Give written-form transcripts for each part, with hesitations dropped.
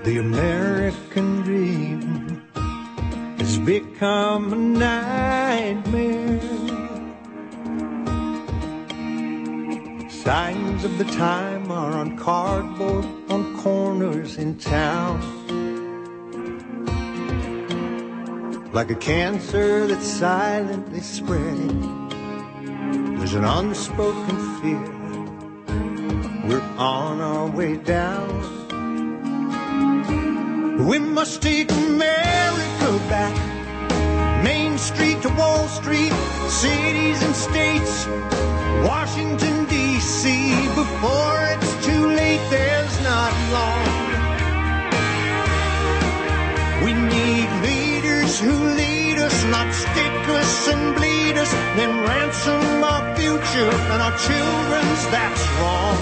The American dream has become a nightmare. Signs of the time are on cardboard on corners in town. Like a cancer that's silently spreading, there's an unspoken fear. We're on our way down. We must take America back. Main Street to Wall Street, cities and states, Washington, D.C. Before it's too late, there's not long. We need leaders who lead us, not stick us and bleed us, then ransom our future and our children's, that's wrong.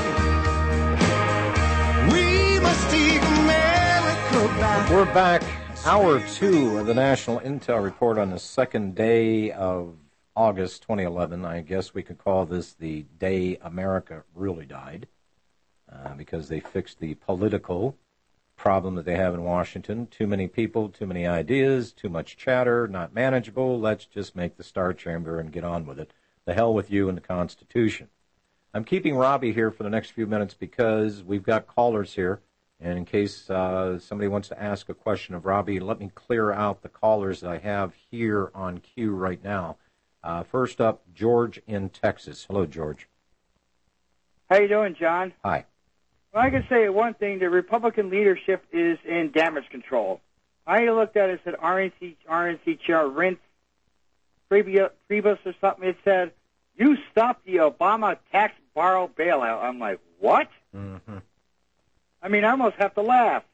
We must take America back. We're back. Hour 2 of the National Intel Report on the second day of August 2011. I guess we could call this the day America really died, because they fixed the political problem that they have in Washington. Too many people, too many ideas, too much chatter, not manageable. Let's just make the Star Chamber and get on with it. The hell with you and the Constitution. I'm keeping Robbie here for the next few minutes because we've got callers here. And in case somebody wants to ask a question of Robbie, let me clear out the callers that I have here on queue right now. First up, George in Texas. Hello, George. How you doing, John? Hi. Well, I can say one thing. The Republican leadership is in damage control. I looked at it and said RNC Chair Reince Priebus or something. It said, you stopped the Obama tax borrow bailout. I'm like, what? Mm-hmm. I mean, I almost have to laugh.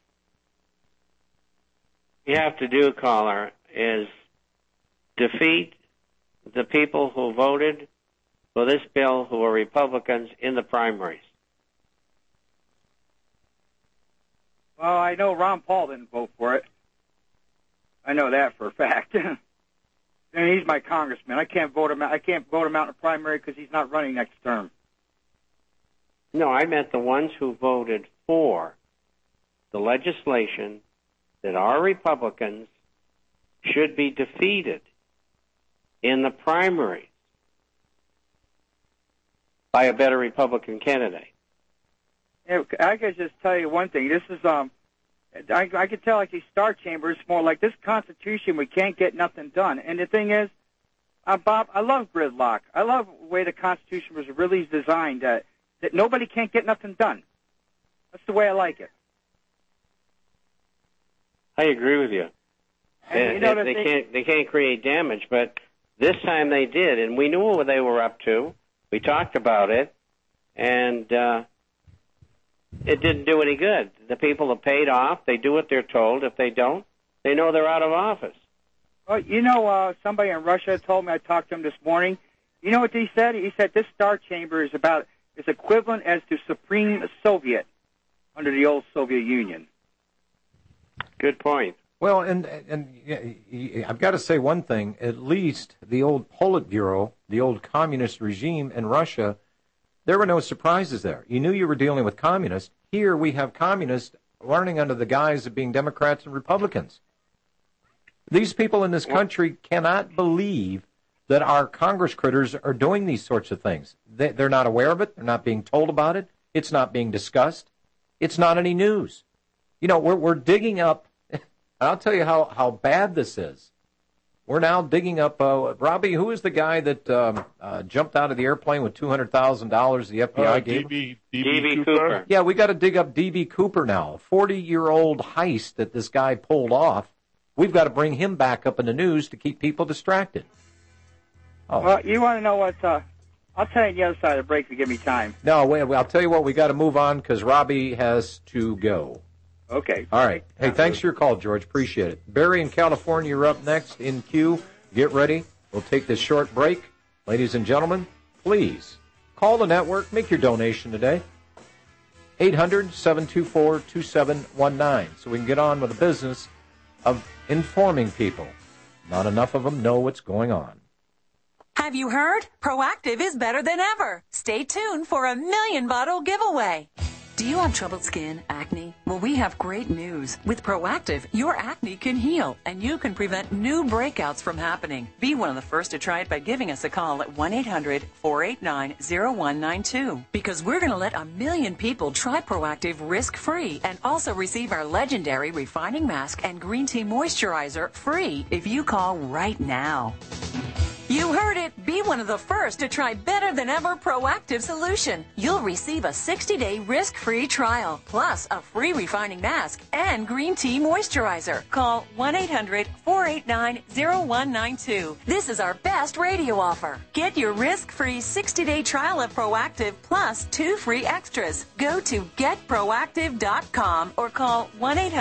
You have to do, caller, is defeat the people who voted for this bill who are Republicans in the primaries. Well, I know Ron Paul didn't vote for it. I know that for a fact. And he's my congressman. I can't vote him out. I can't vote him out in the primary because he's not running next term. No, I meant the ones who voted for the legislation that our Republicans should be defeated in the primary by a better Republican candidate. I can just tell you one thing. This is I could tell like these Star Chambers more like this Constitution. We can't get nothing done. And the thing is, Bob, I love gridlock. I love the way the Constitution was really designed that nobody can't get nothing done. That's the way I like it. I agree with you. And, they can't create damage, but this time they did, and we knew what they were up to. We talked about it, and it didn't do any good. The people have paid off. They do what they're told. If they don't, they know they're out of office. Well, somebody in Russia told me, I talked to him this morning. You know what he said? He said this Star Chamber is equivalent as to Supreme Soviet under the old Soviet Union. Good point. Well, and I've got to say one thing. At least the old Politburo, the old communist regime in Russia, there were no surprises there. You knew you were dealing with communists. Here we have communists running under the guise of being Democrats and Republicans. These people in this country cannot believe that our Congress critters are doing these sorts of things. They're not aware of it. They're not being told about it. It's not being discussed. It's not any news. You know, we're digging up. I'll tell you how bad this is. We're now digging up, Robbie, who is the guy that jumped out of the airplane with $200,000 the FBI gave him? D.B. Cooper. Yeah, we got to dig up D.B. Cooper now, a 40-year-old heist that this guy pulled off. We've got to bring him back up in the news to keep people distracted. Oh. Well, you want to know what? I'll tell you the other side of the break if you give me time. No, wait, I'll tell you what, we got to move on because Robbie has to go. Okay. All right. Hey, thanks for your call, George. Appreciate it. Barry in California, you're up next in queue. Get ready. We'll take this short break. Ladies and gentlemen, please call the network. Make your donation today. 800-724-2719 so we can get on with the business of informing people. Not enough of them know what's going on. Have you heard? Proactive is better than ever. Stay tuned for a 1,000,000 bottle giveaway. Do you have troubled skin, acne? Well, we have great news. With Proactive, your acne can heal, and you can prevent new breakouts from happening. Be one of the first to try it by giving us a call at 1-800-489-0192. Because we're going to let 1 million people try Proactive risk-free and also receive our legendary refining mask and green tea moisturizer free if you call right now. You heard it. Be one of the first to try better than ever Proactive solution. You'll receive a 60-day risk-free trial, plus a free refining mask and green tea moisturizer. Call 1-800-489-0192. This is our best radio offer. Get your risk-free 60-day trial of Proactive plus 2 free extras. Go to getproactive.com or call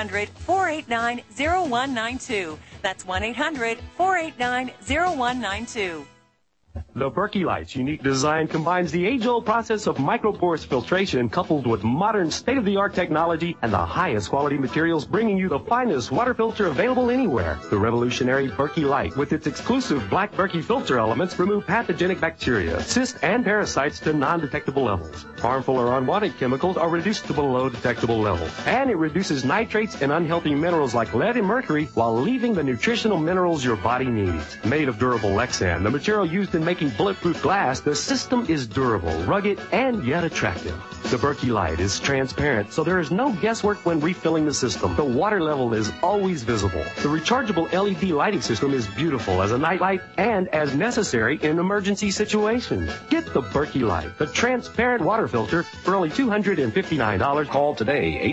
1-800-489-0192. That's 1-800-489-0192. The Berkey Light's unique design combines the age-old process of microporous filtration coupled with modern state-of-the-art technology and the highest quality materials, bringing you the finest water filter available anywhere. The revolutionary Berkey Light, with its exclusive black Berkey filter elements, remove pathogenic bacteria, cysts, and parasites to non-detectable levels. Harmful or unwanted chemicals are reduced to below detectable levels. And it reduces nitrates and unhealthy minerals like lead and mercury while leaving the nutritional minerals your body needs. Made of durable Lexan, the material used in making bulletproof glass, the system is durable, rugged, and yet attractive. The Berkey Light is transparent, so there is no guesswork when refilling the system. The water level is always visible. The rechargeable LED lighting system is beautiful as a nightlight and as necessary in emergency situations. Get the Berkey Light, the transparent water filter, for only $259. Call today,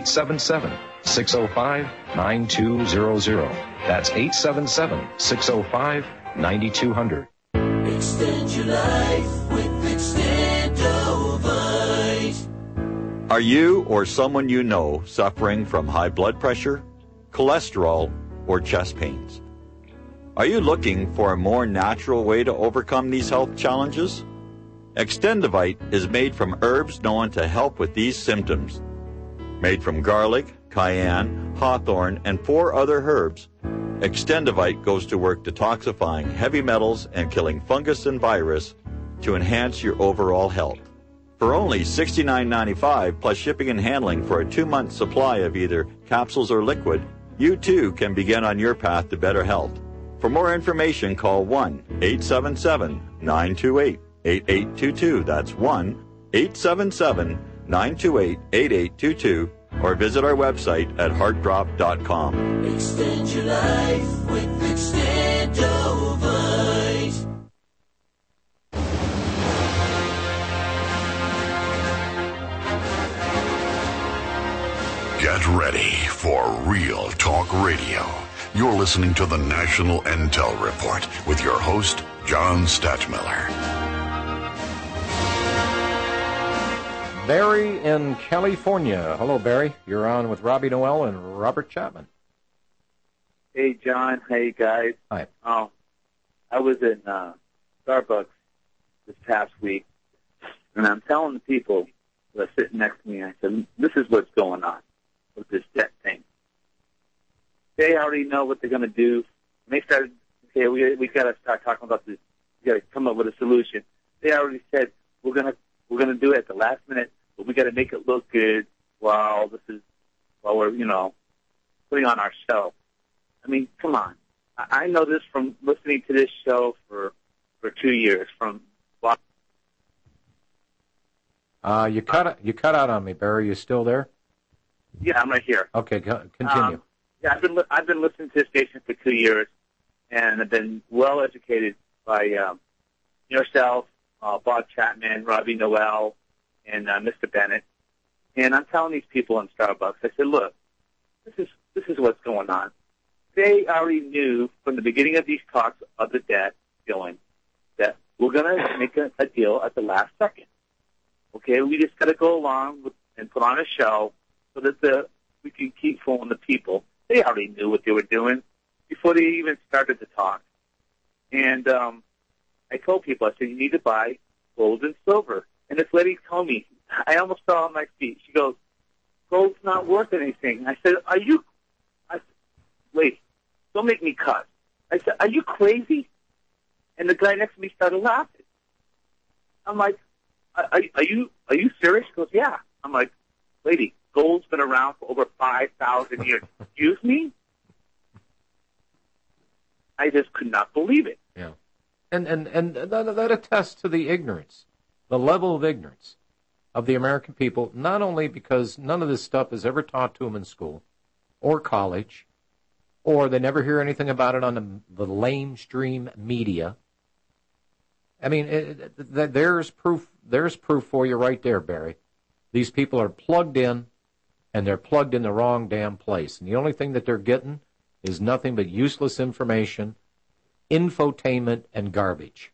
877-605-9200. That's 877-605-9200. Extend your life with Extendovite. Are you or someone you know suffering from high blood pressure, cholesterol, or chest pains? Are you looking for a more natural way to overcome these health challenges? Extendovite is made from herbs known to help with these symptoms. Made from garlic, cayenne, hawthorn, and 4 other herbs, Extendovite goes to work detoxifying heavy metals and killing fungus and virus to enhance your overall health. For only $69.95 plus shipping and handling for a 2-month supply of either capsules or liquid, you too can begin on your path to better health. For more information, call 1-877-928-8822. That's 1-877-928-8822. Or visit our website at heartdrop.com. Extend your life with Extendovite. Get ready for Real Talk Radio. You're listening to the National Intel Report with your host, John Stadtmiller. Barry in California. Hello, Barry. You're on with Robbie Noel and Robert Chapman. Hey, John. Hey, guys. Hi. I was in Starbucks this past week, and I'm telling the people that are sitting next to me, I said, this is what's going on with this debt thing. They already know what they're going to do. And they started, okay, we got to start talking about this. We got to come up with a solution. They already said, we're going to do it at the last minute, but we got to make it look good while we're, putting on our show. I mean, come on. I know this from listening to this show for 2 years. You cut out on me, Barry. You still there? Yeah, I'm right here. Okay, continue. I've been listening to this station for 2 years, and I've been well educated by yourself, Bob Chapman, Robbie Noel, and Mr. Bennett. And I'm telling these people in Starbucks, I said, look, this is what's going on. They already knew from the beginning of these talks of the debt dealing that we're going to make a deal at the last second. Okay, we just got to go along and put on a show so that we can keep fooling the people. They already knew what they were doing before they even started to talk. And I told people, I said, you need to buy gold and silver. And this lady told me, I almost fell on my feet. She goes, gold's not worth anything. I said, wait, don't make me cuss. I said, are you crazy? And the guy next to me started laughing. I'm like, are you serious? He goes, yeah. I'm like, lady, gold's been around for over 5,000 years. Excuse me? I just could not believe it. Yeah. And that attests to the ignorance, the level of ignorance of the American people, not only because none of this stuff is ever taught to them in school or college, or they never hear anything about it on the lamestream media. I mean, there's proof for you right there, Barry. These people are plugged in, and they're plugged in the wrong damn place. And the only thing that they're getting is nothing but useless information, infotainment, and garbage.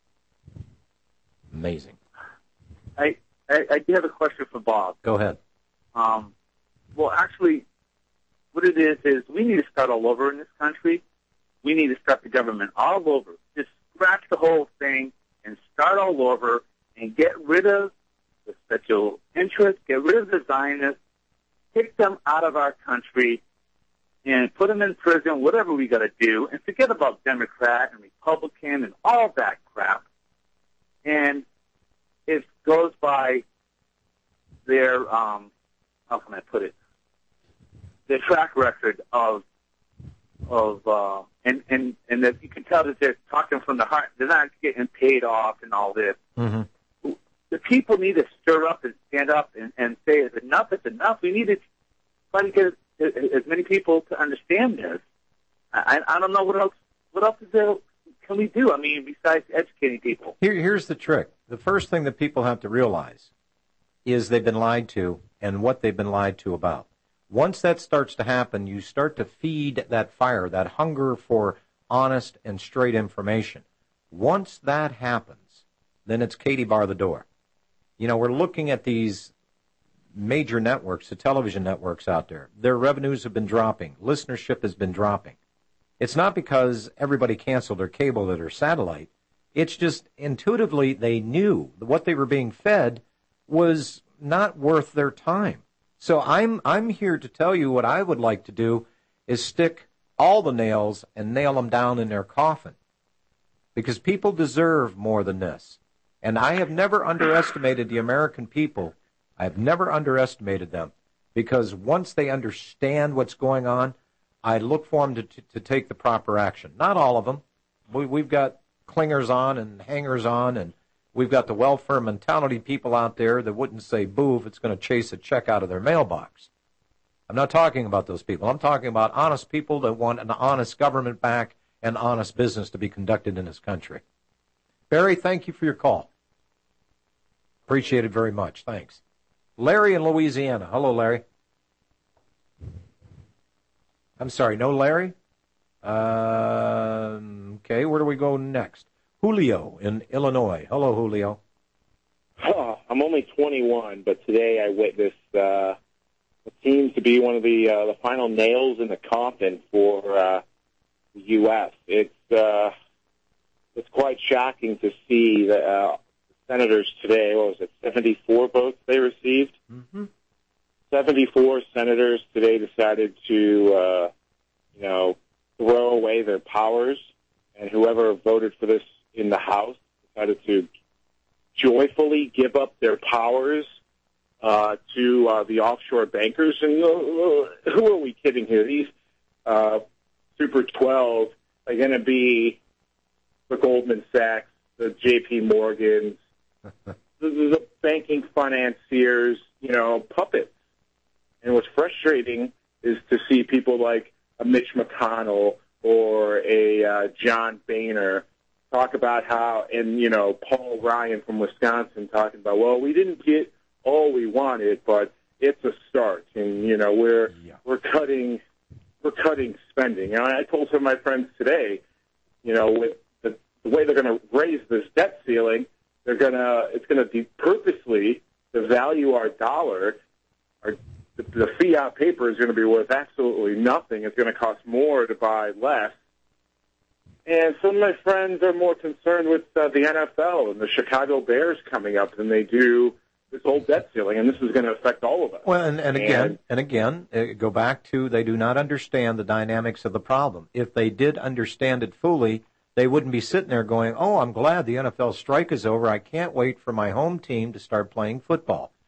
Amazing. I do have a question for Bob. Go ahead. Well, actually, what it is we need to start all over in this country. We need to start the government all over. Just scratch the whole thing and start all over and get rid of the special interests, get rid of the Zionists, kick them out of our country, and put them in prison, whatever we got to do, and forget about Democrat and Republican and all that crap. And it goes by their, how can I put it, their track record of and that you can tell that they're talking from the heart. They're not getting paid off and all this. Mm-hmm. The people need to stir up and stand up and say, enough is enough. We need to try to get as many people to understand this. I don't know what else is there can we do? I mean, besides educating people. Here's the trick. The first thing that people have to realize is they've been lied to and what they've been lied to about. Once that starts to happen, you start to feed that fire, that hunger for honest and straight information. Once that happens, then it's Katie bar the door. You know, we're looking at these major networks, the television networks out there. Their revenues have been dropping. Listenership has been dropping. It's not because everybody canceled their cable or their satellite. It's just intuitively they knew that what they were being fed was not worth their time. So I'm here to tell you what I would like to do is stick all the nails and nail them down in their coffin. Because people deserve more than this. And I have never underestimated the American people. I have never underestimated them. Because once they understand what's going on, I look for them to take the proper action. Not all of them. We've got clingers on and hangers on, and we've got the welfare mentality people out there that wouldn't say boo if it's going to chase a check out of their mailbox. I'm not talking about those people. I'm talking about honest people that want an honest government back and honest business to be conducted in this country. Barry, thank you for your call. Appreciate it very much. Thanks. Larry in Louisiana. Hello, Larry. I'm sorry, no Larry? Okay, where do we go next? Julio in Illinois. Hello, Julio. Oh, I'm only 21, but today I witnessed what seems to be one of the final nails in the coffin for the U.S. It's quite shocking to see the senators today. What was it? 74 votes they received. Mm-hmm. 74 senators today decided to, throw away their powers, and whoever voted for this in the House decided to joyfully give up their powers to the offshore bankers. And who are we kidding here? These Super 12 are going to be the Goldman Sachs, the J.P. Morgans, the banking financiers, puppets. And what's frustrating is to see people like a Mitch McConnell or a John Boehner talk about how, and, Paul Ryan from Wisconsin talking about, well, we didn't get all we wanted, but it's a start. And, we're cutting spending. I told some of my friends today, with the way they're going to raise this debt ceiling, it's going to purposely devalue our dollar. The fiat paper is going to be worth absolutely nothing. It's going to cost more to buy less. And some of my friends are more concerned with the NFL and the Chicago Bears coming up than they do this whole debt ceiling, and this is going to affect all of us. Well, and again, go back to they do not understand the dynamics of the problem. If they did understand it fully, they wouldn't be sitting there going, oh, I'm glad the NFL strike is over. I can't wait for my home team to start playing football.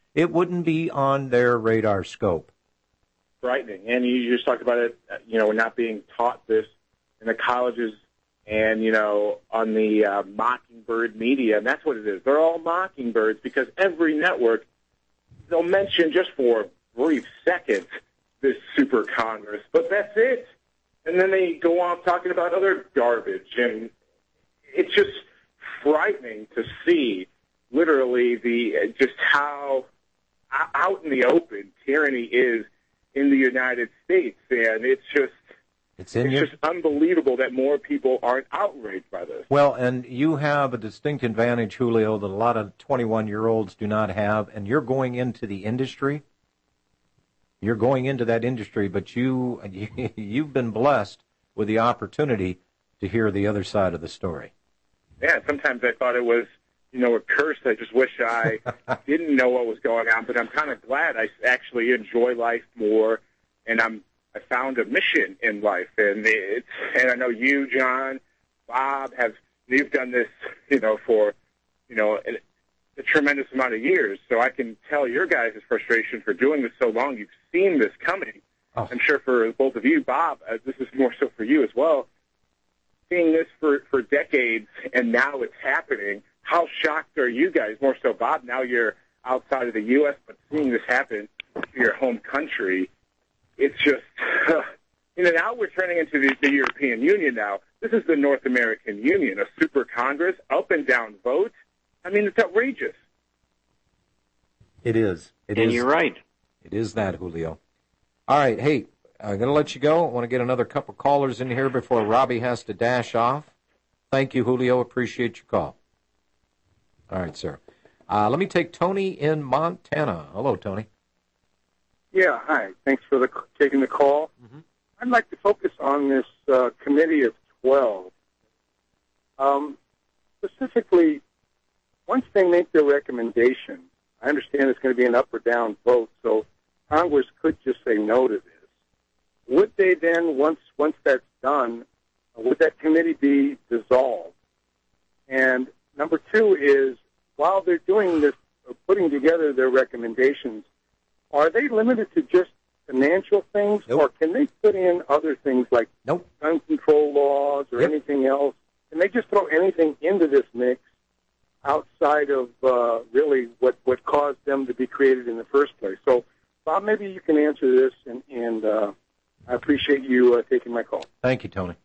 it wouldn't be on their radar scope. Frightening. And you just talked about it, we're not being taught this in the colleges and, on the Mockingbird media. And that's what it is. They're all mockingbirds because every network, they'll mention just for a brief second this super Congress, but that's it. And then they go on talking about other garbage. And it's just frightening to see literally just how out in the open tyranny is in the United States. And it's just unbelievable that more people aren't outraged by this. Well, and you have a distinct advantage, Julio, that a lot of 21-year-olds do not have, and you're going into the industry. You're going into that industry, but you've been blessed with the opportunity to hear the other side of the story. Yeah, sometimes I thought it was, a curse. I just wish I didn't know what was going on, but I'm kind of glad I actually enjoy life more, and I found a mission in life, and I know you, John, Bob, you've done this, for, a tremendous amount of years. So I can tell your guys' frustration for doing this so long. You've seen this coming. Oh. I'm sure for both of you, Bob, this is more so for you as well. Seeing this for decades, and now it's happening. How shocked are you guys? More so, Bob, now you're outside of the U.S., but seeing this happen to your home country, it's just, now we're turning into the European Union now. This is the North American Union, a super Congress, up and down vote. I mean, it's outrageous. It is. And you're right. It is that, Julio. All right, hey, I'm going to let you go. I want to get another couple callers in here before Robbie has to dash off. Thank you, Julio. Appreciate your call. All right, sir. Let me take Tony in Montana. Hello, Tony. Yeah, hi. Thanks for taking the call. Mm-hmm. I'd like to focus on this committee of 12. Specifically, once they make their recommendation, I understand it's going to be an up or down vote, so Congress could just say no to this. Would they then, once that's done, would that committee be dissolved? And number two is, while they're doing this, putting together their recommendations, are they limited to just financial things, or can they put in other things like gun control laws or anything else? Can they just throw anything into this mix outside of really what caused them to be created in the first place? So, Bob, maybe you can answer this, and I appreciate you taking my call. Thank you, Tony.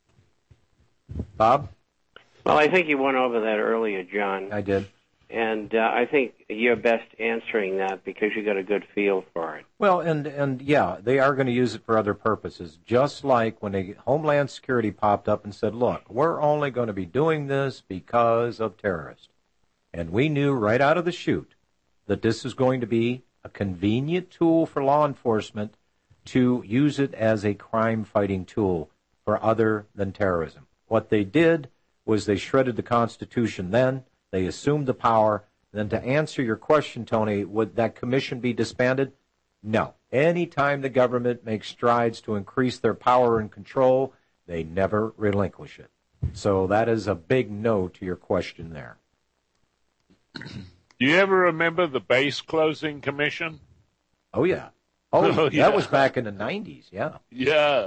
Bob? Well, I think you went over that earlier, John. I did. And I think you're best answering that because you got a good feel for it. Well, and yeah, they are going to use it for other purposes, just like when Homeland Security popped up and said, look, we're only going to be doing this because of terrorists. And we knew right out of the chute that this is going to be a convenient tool for law enforcement to use it as a crime-fighting tool for other than terrorism. What they did was they shredded the Constitution then. They assumed the power. Then to answer your question, Tony, would that commission be disbanded? No. Anytime the government makes strides to increase their power and control, they never relinquish it. So that is a big no to your question there. Do you ever remember the base closing commission? Oh, yeah. Oh, yeah. That was back in the 90s, yeah. Yeah.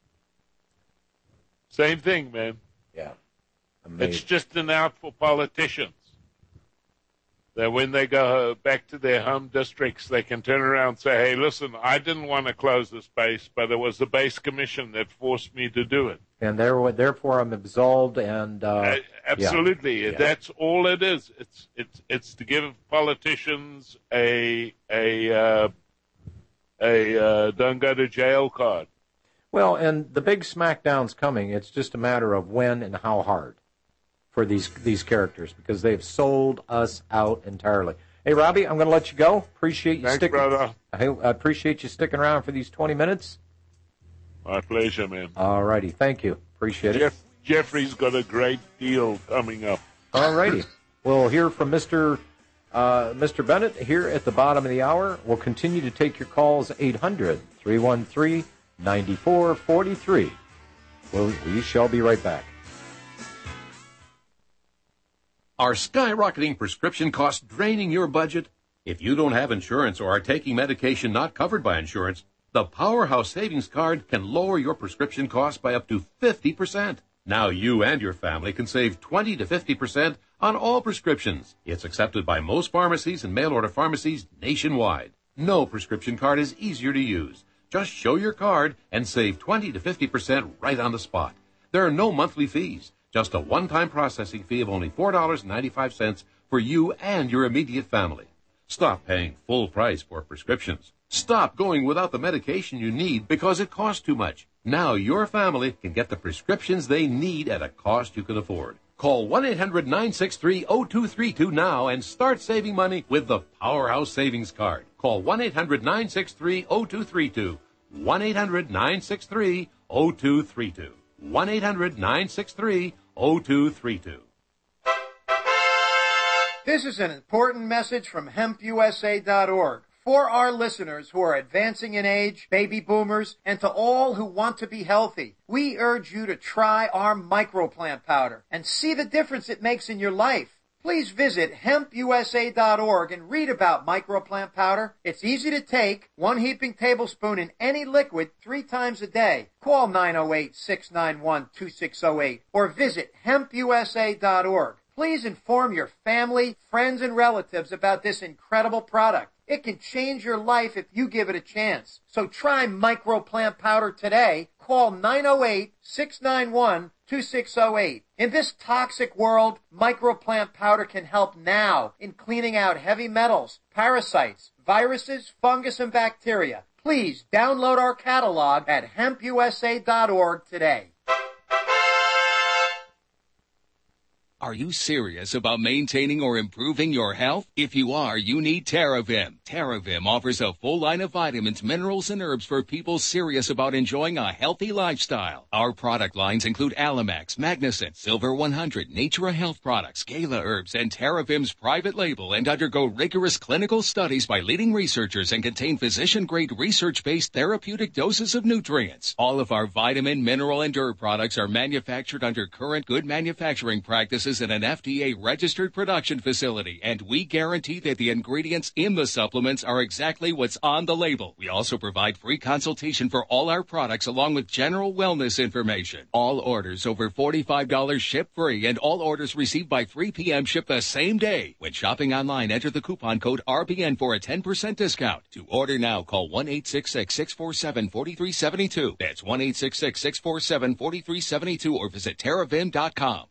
Same thing, man. Yeah. Amazing. It's just an out for politicians. That when they go back to their home districts, they can turn around and say, hey, listen, I didn't want to close this base, but it was the base commission that forced me to do it. And therefore I'm absolved and... absolutely. Yeah. That's all it is. It's to give politicians a don't go to jail card. Well, and the big smackdown's coming. It's just a matter of when and how hard for these characters, because they've sold us out entirely. Hey, Robbie, I'm going to let you go. Appreciate you sticking. Brother. I appreciate you sticking around for these 20 minutes. My pleasure, man. All righty. Thank you. Appreciate it. Jeffrey's got a great deal coming up. All righty. We'll hear from Mr. Bennett here at the bottom of the hour. We'll continue to take your calls, 800-313-9443. We shall be right back. Are skyrocketing prescription costs draining your budget? If you don't have insurance or are taking medication not covered by insurance, the Powerhouse Savings Card can lower your prescription costs by up to 50%. Now you and your family can save 20 to 50% on all prescriptions. It's accepted by most pharmacies and mail-order pharmacies nationwide. No prescription card is easier to use. Just show your card and save 20 to 50% right on the spot. There are no monthly fees, just a one-time processing fee of only $4.95 for you and your immediate family. Stop paying full price for prescriptions. Stop going without the medication you need because it costs too much. Now your family can get the prescriptions they need at a cost you can afford. Call 1-800-963-0232 now and start saving money with the Powerhouse Savings Card. Call 1-800-963-0232. 1-800-963-0232. 1-800-963-0232. This is an important message from HempUSA.org. For our listeners who are advancing in age, baby boomers, and to all who want to be healthy, we urge you to try our microplant powder and see the difference it makes in your life. Please visit HempUSA.org and read about microplant powder. It's easy to take, 1 heaping tablespoon in any liquid 3 times a day. Call 908-691-2608 or visit HempUSA.org. Please inform your family, friends, and relatives about this incredible product. It can change your life if you give it a chance. So try microplant powder today. Call 908-691-2608. In this toxic world, microplant powder can help now in cleaning out heavy metals, parasites, viruses, fungus, and bacteria. Please download our catalog at HempUSA.org today. Are you serious about maintaining or improving your health? If you are, you need TerraVim. TerraVim offers a full line of vitamins, minerals, and herbs for people serious about enjoying a healthy lifestyle. Our product lines include Alamax, Magnicent, Silver 100, Natura Health Products, Gala Herbs, and TerraVim's private label, and undergo rigorous clinical studies by leading researchers and contain physician-grade research-based therapeutic doses of nutrients. All of our vitamin, mineral, and herb products are manufactured under current good manufacturing practices in an FDA-registered production facility, and we guarantee that the ingredients in the supplements are exactly what's on the label. We also provide free consultation for all our products along with general wellness information. All orders over $45 ship free, and all orders received by 3 p.m. ship the same day. When shopping online, enter the coupon code RBN for a 10% discount. To order now, call 1-866-647-4372. That's 1-866-647-4372 or visit TerraVim.com.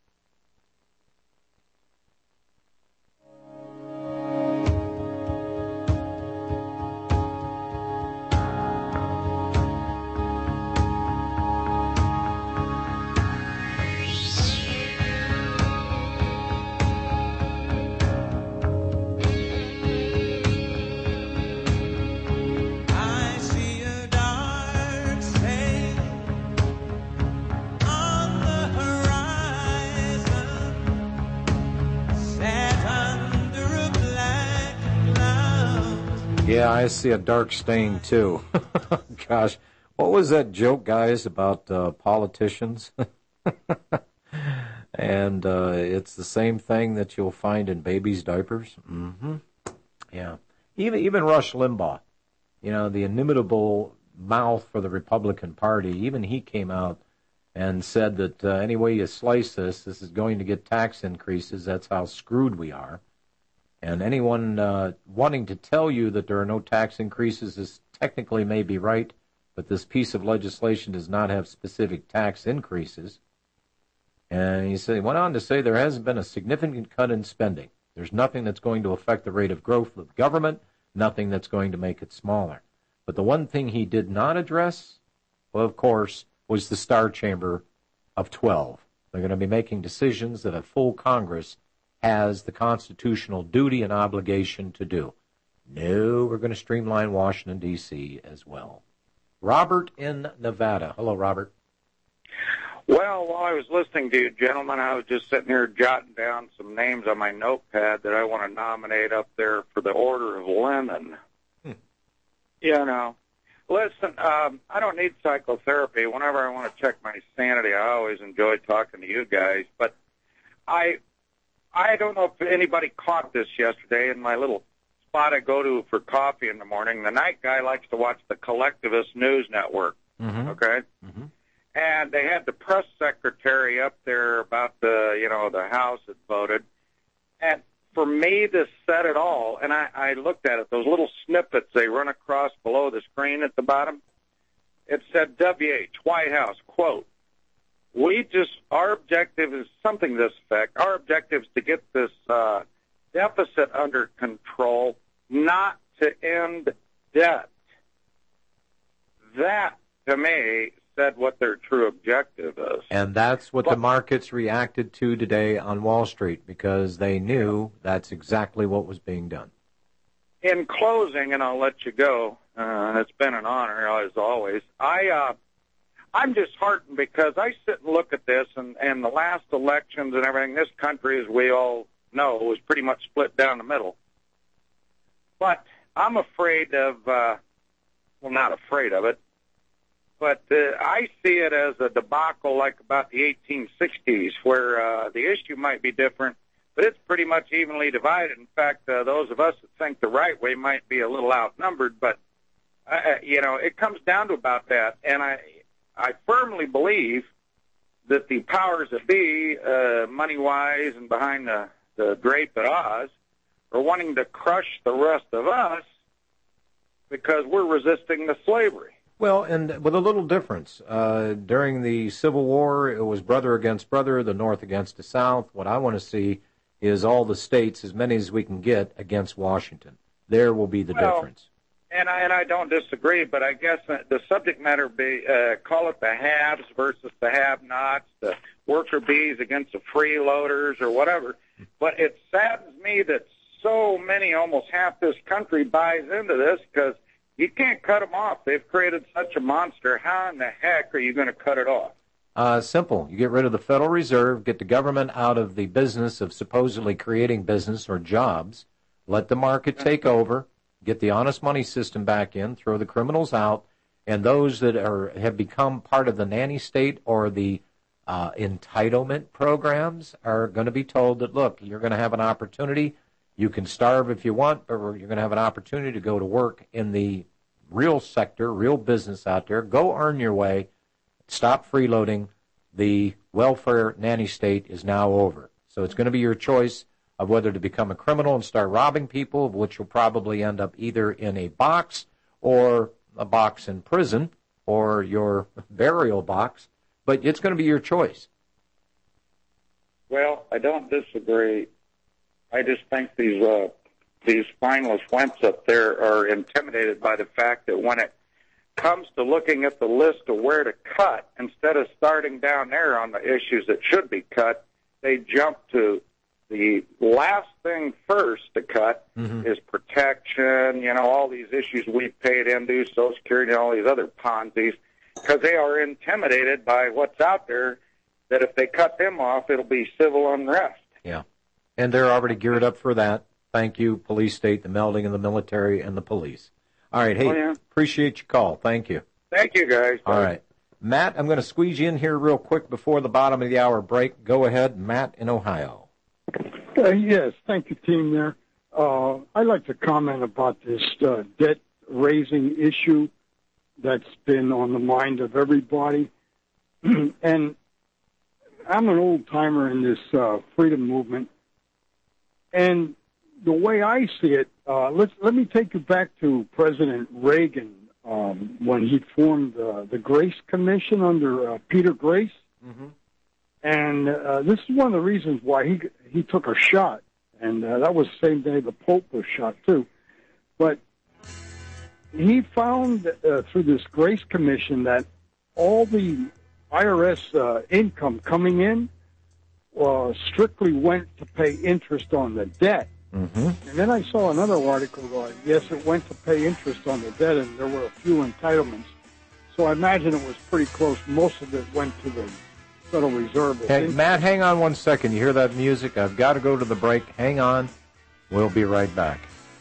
Yeah, I see a dark stain, too. Gosh, what was that joke, guys, about politicians? And it's the same thing that you'll find in babies' diapers. Mm-hmm. Yeah. Even Rush Limbaugh, you know, the inimitable mouth for the Republican Party, even he came out and said that any way you slice this is going to get tax increases. That's how screwed we are. And anyone wanting to tell you that there are no tax increases is technically may be right, but this piece of legislation does not have specific tax increases. And he went on to say there hasn't been a significant cut in spending. There's nothing that's going to affect the rate of growth of government, nothing that's going to make it smaller. But the one thing he did not address, well, of course, was the Star Chamber of 12. They're going to be making decisions that a full Congress has the constitutional duty and obligation to do. No, we're going to streamline Washington, D.C. as well. Robert in Nevada. Hello, Robert. Well, while I was listening to you, gentlemen, I was just sitting here jotting down some names on my notepad that I want to nominate up there for the Order of Lemon. You know, listen, I don't need psychotherapy. Whenever I want to check my sanity, I always enjoy talking to you guys. But I don't know if anybody caught this yesterday in my little spot I go to for coffee in the morning. The night guy likes to watch the Collectivist News Network. Mm-hmm. Okay? Mm-hmm. And they had the press secretary up there about the House had voted. And for me, this said it all. And I looked at it, those little snippets they run across below the screen at the bottom. It said, WH, White House, quote, our objective is something to this effect. Our objective is to get this deficit under control, not to end debt. That, to me, said what their true objective is. And that's what the markets reacted to today on Wall Street, because they knew that's exactly what was being done. In closing, and I'll let you go, it's been an honor, as always, I'm disheartened because I sit and look at this, and the last elections and everything, this country, as we all know, was pretty much split down the middle. But I'm afraid of, not afraid of it, but I see it as a debacle like about the 1860s, where the issue might be different, but it's pretty much evenly divided. In fact, those of us that think the right way might be a little outnumbered, but, it comes down to about that. And I firmly believe that the powers that be, money-wise and behind the drape at Oz, are wanting to crush the rest of us because we're resisting the slavery. Well, and with a little difference. During the Civil War, it was brother against brother, the North against the South. What I want to see is all the states, as many as we can get, against Washington. There will be the difference. And I don't disagree, but I guess the subject matter be call it the haves versus the have-nots, the worker bees against the freeloaders or whatever. But it saddens me that so many, almost half this country, buys into this because you can't cut them off. They've created such a monster. How in the heck are you going to cut it off? Simple. You get rid of the Federal Reserve, get the government out of the business of supposedly creating business or jobs, let the market take over, get the honest money system back in, throw the criminals out, and those that have become part of the nanny state or the entitlement programs are going to be told that, look, you're going to have an opportunity. You can starve if you want, but you're going to have an opportunity to go to work in the real sector, real business out there. Go earn your way. Stop freeloading. The welfare nanny state is now over. So it's going to be your choice of whether to become a criminal and start robbing people, of which you'll probably end up either in a box or a box in prison or your burial box. But it's going to be your choice. Well, I don't disagree. I just think these spineless wimps up there are intimidated by the fact that when it comes to looking at the list of where to cut, instead of starting down there on the issues that should be cut, they jump to the last thing first to cut is protection, all these issues we've paid into, Social Security, and all these other Ponzi's, because they are intimidated by what's out there, that if they cut them off, it'll be civil unrest. Yeah. And they're already geared up for that. Thank you, police state, the melding of the military and the police. All right. Hey, appreciate your call. Thank you. Thank you, guys. All right. Matt, I'm going to squeeze you in here real quick before the bottom of the hour break. Go ahead, Matt in Ohio. Yes, thank you, team there. I'd like to comment about this debt-raising issue that's been on the mind of everybody. And I'm an old-timer in this freedom movement. And the way I see it, let me take you back to President Reagan when he formed the Grace Commission under Peter Grace. Mm-hmm. And this is one of the reasons why he took a shot. And that was the same day the Pope was shot, too. But he found through this Grace Commission that all the IRS income coming in strictly went to pay interest on the debt. Mm-hmm. And then I saw another article going, yes, it went to pay interest on the debt, and there were a few entitlements. So I imagine it was pretty close. Most of it went to the Federal Reserve. Hey, Matt, hang on 1 second. You hear that music? I've got to go to the break. Hang on. We'll be right back.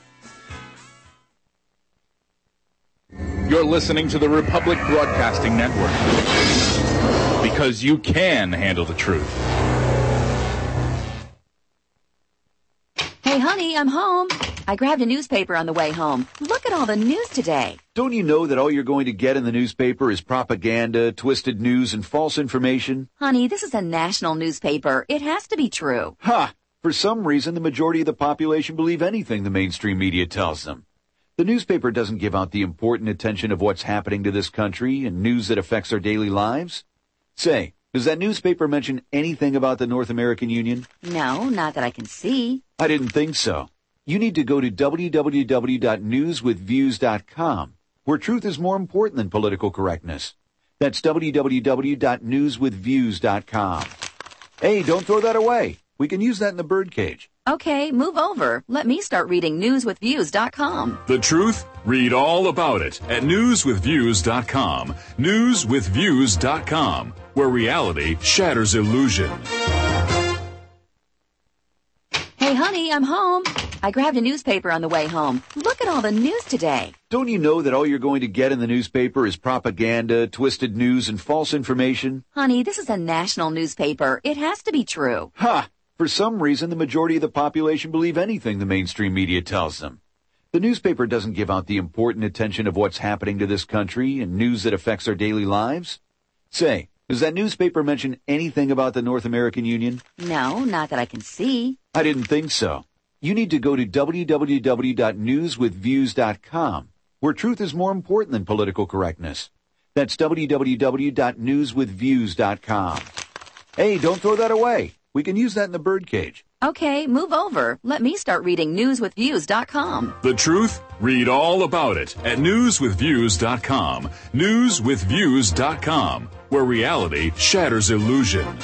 You're listening to the Republic Broadcasting Network, because you can handle the truth. Hey, honey, I'm home. I grabbed a newspaper on the way home. Look at all the news today. Don't you know that all you're going to get in the newspaper is propaganda, twisted news, and false information? Honey, this is a national newspaper. It has to be true. Ha! For some reason, the majority of the population believe anything the mainstream media tells them. The newspaper doesn't give out the important attention of what's happening to this country and news that affects our daily lives. Say, does that newspaper mention anything about the North American Union? No, not that I can see. I didn't think so. You need to go to www.newswithviews.com, where truth is more important than political correctness. That's www.newswithviews.com. Hey, don't throw that away. We can use that in the birdcage. Okay, move over. Let me start reading newswithviews.com. The truth? Read all about it at newswithviews.com. Newswithviews.com, where reality shatters illusion. Hey, honey, I'm home. I grabbed a newspaper on the way home. Look at all the news today. Don't you know that all you're going to get in the newspaper is propaganda, twisted news, and false information? Honey, this is a national newspaper. It has to be true. Ha! For some reason, the majority of the population believe anything the mainstream media tells them. The newspaper doesn't give out the important attention of what's happening to this country and news that affects our daily lives. Say, does that newspaper mention anything about the North American Union? No, not that I can see. I didn't think so. You need to go to www.newswithviews.com, where truth is more important than political correctness. That's www.newswithviews.com. Hey, don't throw that away. We can use that in the birdcage. Okay, move over. Let me start reading newswithviews.com. The truth? Read all about it at newswithviews.com. Newswithviews.com, where reality shatters illusion.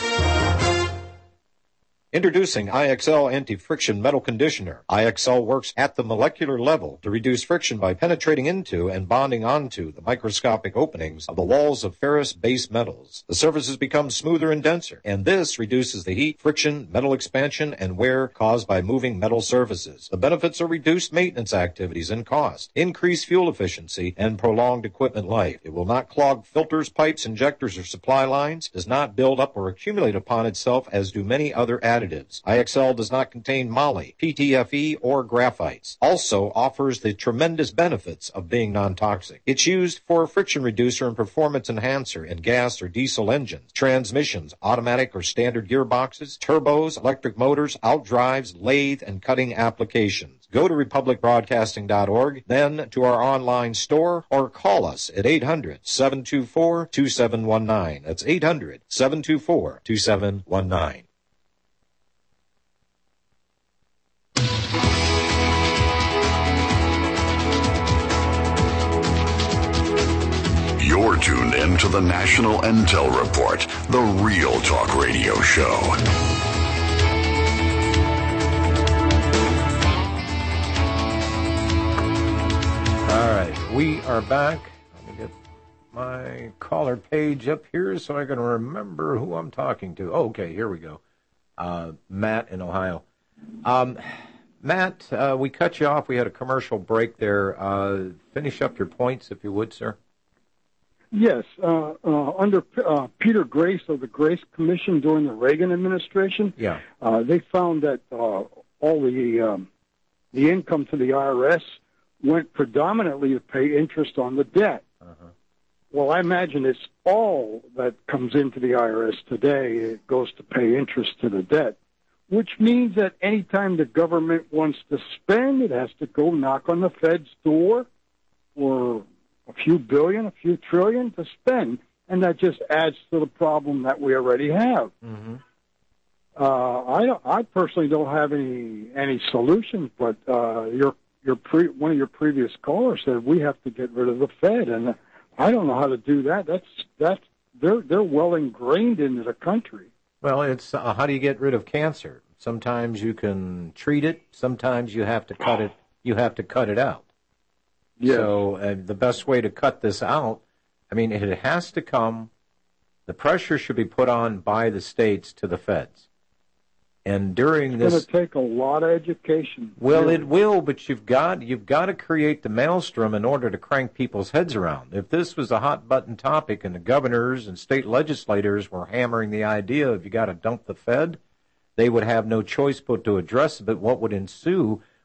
Introducing IXL Anti-Friction Metal Conditioner. IXL works at the molecular level to reduce friction by penetrating into and bonding onto the microscopic openings of the walls of ferrous base metals. The surfaces become smoother and denser, and this reduces the heat, friction, metal expansion, and wear caused by moving metal surfaces. The benefits are reduced maintenance activities and cost, increased fuel efficiency, and prolonged equipment life. It will not clog filters, pipes, injectors, or supply lines, does not build up or accumulate upon itself as do many other additives. IXL does not contain moly, PTFE, or graphites. Also offers the tremendous benefits of being non-toxic. It's used for a friction reducer and performance enhancer in gas or diesel engines, transmissions, automatic or standard gearboxes, turbos, electric motors, outdrives, lathe, and cutting applications. Go to republicbroadcasting.org, then to our online store, or call us at 800-724-2719. That's 800-724-2719. You're tuned in to the National Intel Report, the Real Talk Radio Show. All right, we are back. Let me get my caller page up here so I can remember who I'm talking to. Oh, okay, here we go. Matt in Ohio. Matt, we cut you off. We had a commercial break there. Finish up your points, if you would, sir. Yes, under Peter Grace of the Grace Commission during the Reagan administration, they found that all the income to the IRS went predominantly to pay interest on the debt. Well, I imagine it's all that comes into the IRS today. It goes to pay interest to the debt, which means that any time the government wants to spend, it has to go knock on the Fed's door for a few billion, a few trillion to spend, and that just adds to the problem that we already have. I personally don't have any solutions, but one of your previous callers said we have to get rid of the Fed, and I don't know how to do that. They're well ingrained into the country. Well, it's how do you get rid of cancer? Sometimes you can treat it. Sometimes you have to cut it. You have to cut it out. Yes. So the best way to cut this out, I mean, it has to come. The pressure should be put on by the states to the feds. And during it's going to take a lot of education. Well, it will, but you've got to create the maelstrom in order to crank people's heads around. If this was a hot button topic and the governors and state legislators were hammering the idea of you got to dump the Fed, they would have no choice but to address it. But what would ensue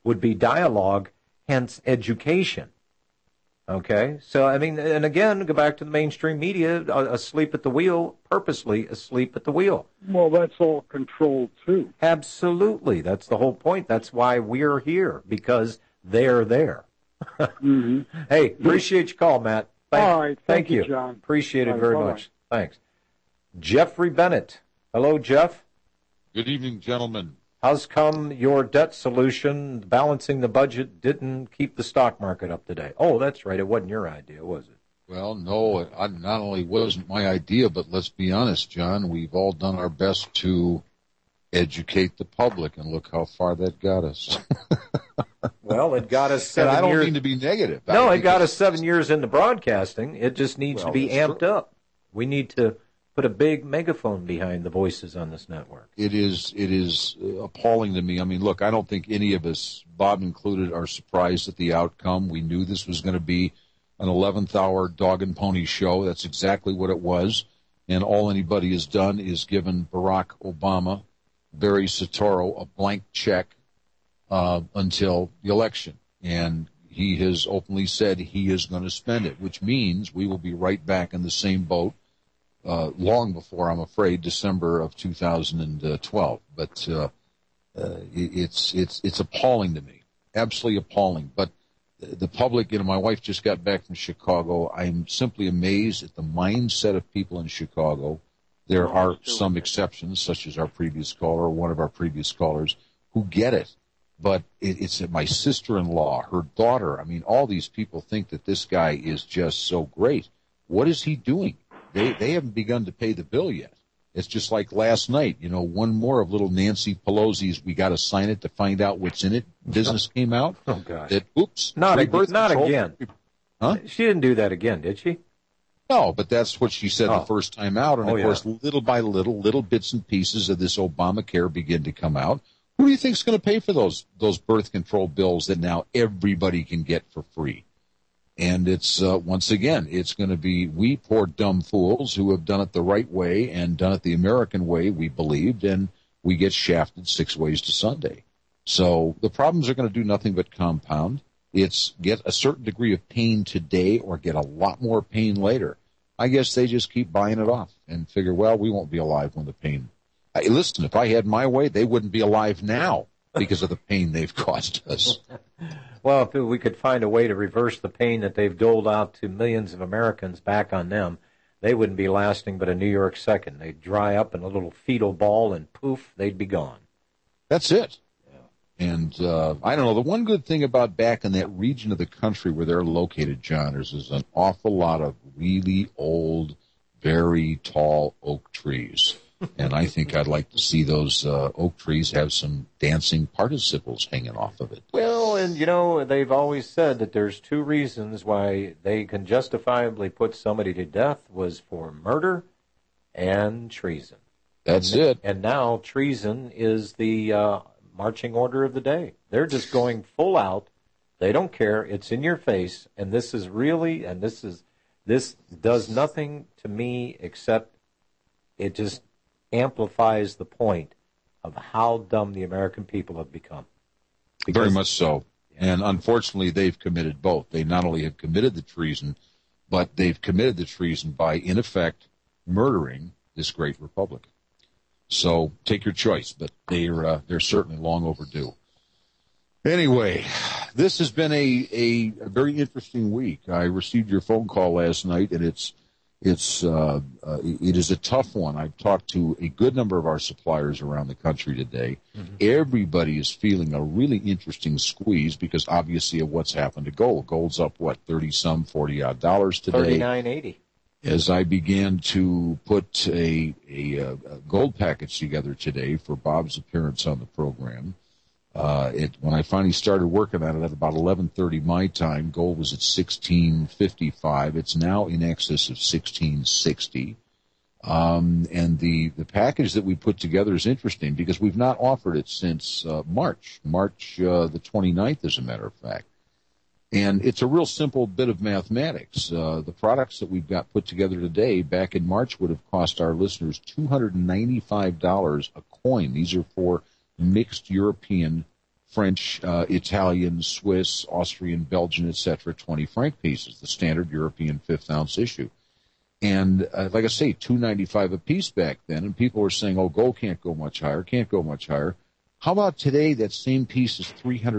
would be dialogue, hence education. Okay? So, I mean, and again, go back to the mainstream media, asleep at the wheel, purposely asleep at the wheel. Well, that's all controlled, too. Absolutely. That's the whole point. That's why we're here, because they're there. Mm-hmm. Hey, appreciate your call, Matt. All right. Thank you, John. Appreciate it All right, very bye-bye. much. Thanks. Jeffrey Bennett. Hello, Jeff. Good evening, gentlemen. How's come your debt solution, balancing the budget, didn't keep the stock market up today? Oh, that's right. It wasn't your idea, was it? Well, no, it not only wasn't my idea, but let's be honest, John, we've all done our best to educate the public, and look how far that got us. Well, it got us 7 years. And I don't years. mean to be negative. No, it got us 7 years into broadcasting. It just needs to be that's amped up. We need to put a big megaphone behind the voices on this network. It is appalling to me. I mean, look, I don't think any of us, Bob included, are surprised at the outcome. We knew this was going to be an 11th hour dog and pony show. That's exactly what it was. And all anybody has done is given Barack Obama, Barry Soetoro, a blank check until the election. And he has openly said he is going to spend it, which means we will be right back in the same boat long before, I'm afraid, December of 2012. But it's appalling to me, absolutely appalling. But the public, my wife just got back from Chicago. I'm simply amazed at the mindset of people in Chicago. There are some exceptions, such as our previous caller, one of our previous callers, who get it. But it's my sister-in-law, her daughter. I mean, all these people think that this guy is just so great. What is he doing? They haven't begun to pay the bill yet. It's just like last night, one more of little Nancy Pelosi's, we got to sign it to find out what's in it. Business came out. Oh, gosh. Not again. Huh? She didn't do that again, did she? No, but that's what she said the first time out. And, of course, little by little bits and pieces of this Obamacare begin to come out. Who do you think is going to pay for those birth control bills that now everybody can get for free? And it's, once again, it's going to be we poor dumb fools who have done it the right way and done it the American way, we believed, and we get shafted 6 ways to Sunday. So the problems are going to do nothing but compound. It's get a certain degree of pain today or get a lot more pain later. I guess they just keep buying it off and figure, well, we won't be alive when the pain. Listen, if I had my way, they wouldn't be alive now because of the pain they've caused us. Well, if we could find a way to reverse the pain that they've doled out to millions of Americans back on them, they wouldn't be lasting but a New York second. They'd dry up in a little fetal ball and poof, they'd be gone. That's it. And I don't know, the one good thing about back in that region of the country where they're located, John, is an awful lot of really old, very tall oak trees. And I think I'd like to see those oak trees have some dancing participles hanging off of it. Well, and they've always said that there's two reasons why they can justifiably put somebody to death was for murder and treason. That's it. And now treason is the marching order of the day. They're just going full out. They don't care. It's in your face. And this does nothing to me except it just amplifies the point of how dumb the American people have become. Very much so. And unfortunately, they've committed both. They not only have committed the treason, but they've committed the treason by, in effect, murdering this great republic. So take your choice, but they're certainly long overdue. Anyway, this has been a very interesting week. I received your phone call last night, and it is a tough one. I've talked to a good number of our suppliers around the country today. Mm-hmm. Everybody is feeling a really interesting squeeze because obviously of what's happened to gold. Gold's up, $40-odd today. $39.80. As I began to put a gold package together today for Bob's appearance on the program, when I finally started working on it at about 11:30 my time, gold was at $16.55. It's now in excess of $16.60. And the package that we put together is interesting because we've not offered it since March the 29th, as a matter of fact. And it's a real simple bit of mathematics. The products that we've got put together today, back in March, would have cost our listeners $295 a coin. These are for mixed European French, Italian, Swiss, Austrian, Belgian, etc., 20 franc pieces, the standard European 5th-ounce issue. And like I say, $2.95 a piece back then, and people were saying, "Oh, gold can't go much higher, can't go much higher." How about today? That same piece is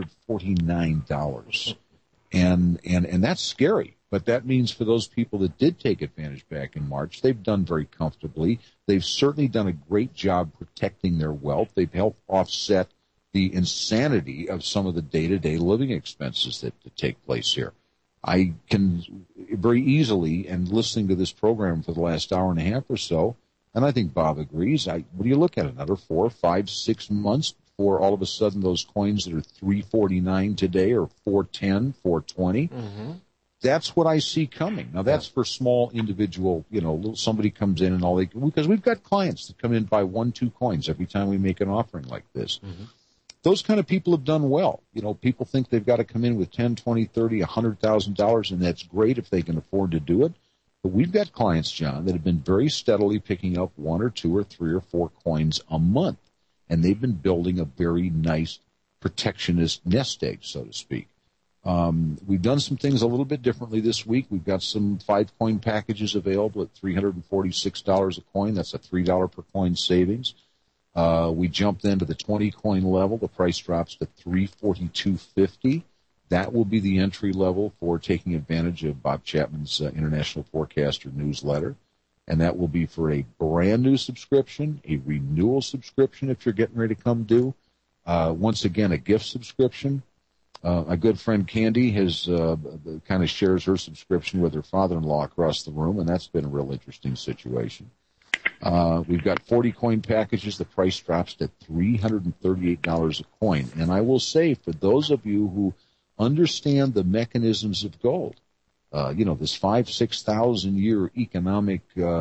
$349, and that's scary. But that means for those people that did take advantage back in March, they've done very comfortably. They've certainly done a great job protecting their wealth. They've helped offset the insanity of some of the day-to-day living expenses that take place here. I can very easily, and listening to this program for the last hour and a half or so, and I think Bob agrees, what do you look at, another 4, 5, 6 months before all of a sudden those coins that are $3.49 today are $4.10, $4.20? Mm-hmm. That's what I see coming. Now, that's for small individual, somebody comes in and because we've got clients that come in buy 1, 2 coins every time we make an offering like this. Mm-hmm. Those kind of people have done well. People think they've got to come in with $10, $20, $30, $100,000, and that's great if they can afford to do it. But we've got clients, John, that have been very steadily picking up 1 or 2 or 3 or 4 coins a month, and they've been building a very nice protectionist nest egg, so to speak. We've done some things a little bit differently this week. We've got some 5-coin packages available at $346 a coin. That's a $3 per coin savings. We jumped into the 20-coin level. The price drops to $342.50. That will be the entry level for taking advantage of Bob Chapman's International Forecaster newsletter. And that will be for a brand new subscription, a renewal subscription if you're getting ready to come due. Once again, a gift subscription. A good friend, Candy, has kind of shares her subscription with her father-in-law across the room, and that's been a real interesting situation. We've got 40-coin packages. The price drops to $338 a coin. And I will say, for those of you who understand the mechanisms of gold, this 5,000-6,000 year economic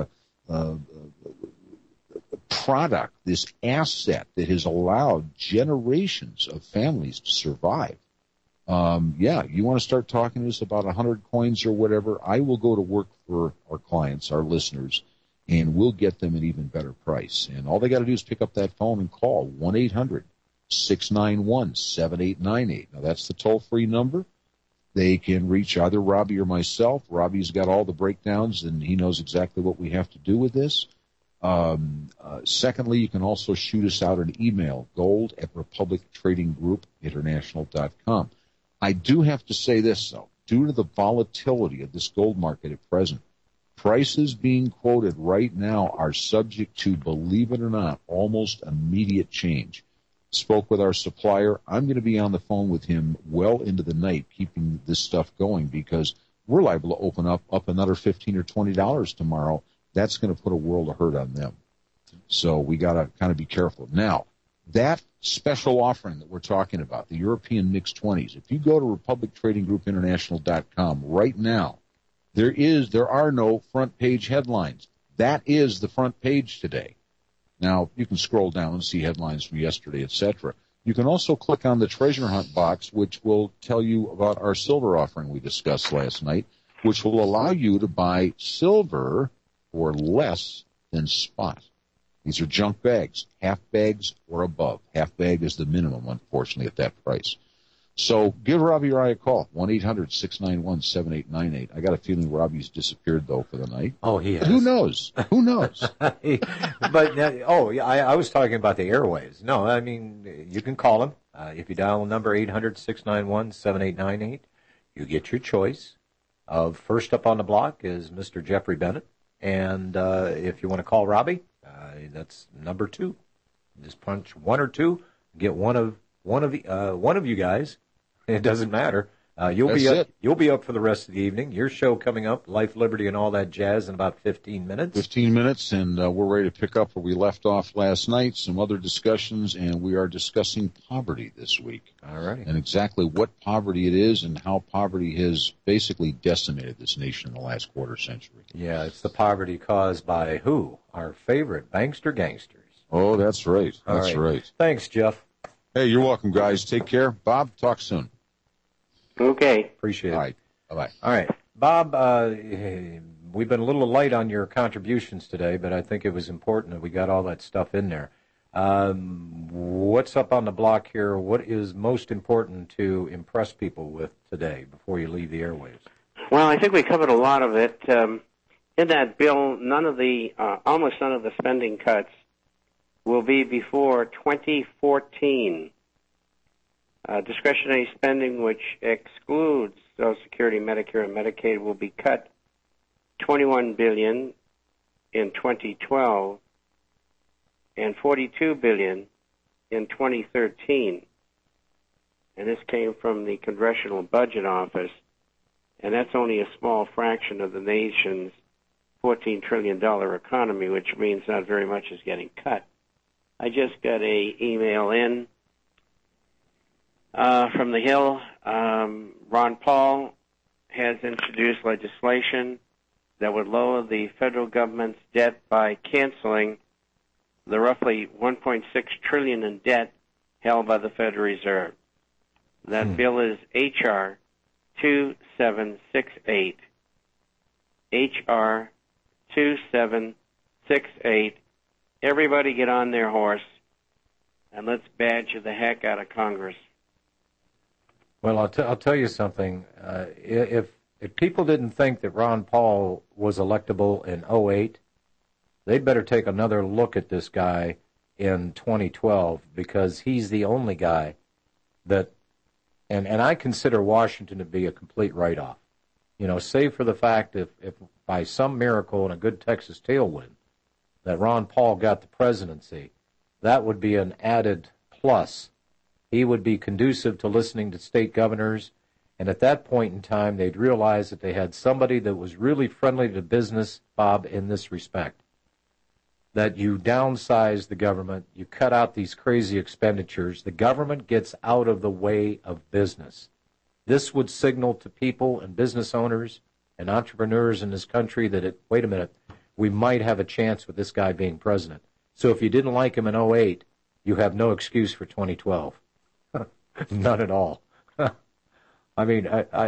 product, this asset that has allowed generations of families to survive. You want to start talking to us about 100 coins or whatever, I will go to work for our clients, our listeners, and we'll get them an even better price. And all they got to do is pick up that phone and call 1-800-691-7898. Now, that's the toll-free number. They can reach either Robbie or myself. Robbie's got all the breakdowns, and he knows exactly what we have to do with this. Secondly, you can also shoot us out an email, gold@republictradinggroup.international.com. I do have to say this, though. Due to the volatility of this gold market at present, prices being quoted right now are subject to, believe it or not, almost immediate change. Spoke with our supplier. I'm going to be on the phone with him well into the night, keeping this stuff going, because we're liable to open up another $15 or $20 tomorrow. That's going to put a world of hurt on them. So we got to kind of be careful. Now, that special offering that we're talking about, the European Mixed 20s, if you go to RepublicTradingGroupInternational.com right now, there are no front page headlines. That is the front page today. Now, you can scroll down and see headlines from yesterday, etc. You can also click on the treasure hunt box, which will tell you about our silver offering we discussed last night, which will allow you to buy silver for less than spot. These are junk bags, half bags or above. Half bag is the minimum, unfortunately, at that price. So give Robbie or I a call, 1-800-691-7898. I got a feeling Robbie's disappeared, though, for the night. Oh, he has. But who knows? Who knows? I was talking about the airways. No, I mean, you can call him. If you dial number 800-691-7898, you get your choice of first up on the block is Mr. Jeffrey Bennett. And if you want to call Robbie, that's number 2. Just punch 1 or 2, get one of you guys. It doesn't matter. You'll be up for the rest of the evening. Your show coming up, Life, Liberty, and all that jazz in about 15 minutes. 15 minutes, and we're ready to pick up where we left off last night, some other discussions, and we are discussing poverty this week. All right. And exactly what poverty it is and how poverty has basically decimated this nation in the last quarter century. Yeah, it's the poverty caused by who? Our favorite bankster gangsters. Oh, that's right. That's right. Thanks, Jeff. Hey, you're welcome, guys. Take care. Bob, talk soon. Okay. Appreciate it. All right. Bye-bye. All right. Bob, we've been a little light on your contributions today, but I think it was important that we got all that stuff in there. What's up on the block here? What is most important to impress people with today before you leave the airwaves? Well, I think we covered a lot of it. In that bill, almost none of the spending cuts will be before 2014. Discretionary spending, which excludes Social Security, Medicare, and Medicaid, will be cut $21 billion in 2012 and $42 billion in 2013. And this came from the Congressional Budget Office, and that's only a small fraction of the nation's $14 trillion economy, which means not very much is getting cut. I just got a email in from the Hill. Ron Paul has introduced legislation that would lower the federal government's debt by canceling the roughly $1.6 trillion in debt held by the Federal Reserve. That bill is H.R. 2768. H.R. 2768. Everybody get on their horse and let's badger the heck out of Congress. Well, I'll tell you something. If people didn't think that Ron Paul was electable in 2008, they'd better take another look at this guy in 2012, because he's the only guy that, and I consider Washington to be a complete write-off. You know, save for the fact if by some miracle and a good Texas tailwind that Ron Paul got the presidency, that would be an added plus. He would be conducive to listening to state governors, and at that point in time, they'd realize that they had somebody that was really friendly to business, Bob, in this respect. That you downsize the government, you cut out these crazy expenditures, the government gets out of the way of business. This would signal to people and business owners and entrepreneurs in this country that, wait a minute, we might have a chance with this guy being president. So if you didn't like him in 2008, you have no excuse for 2012. None at all. I mean,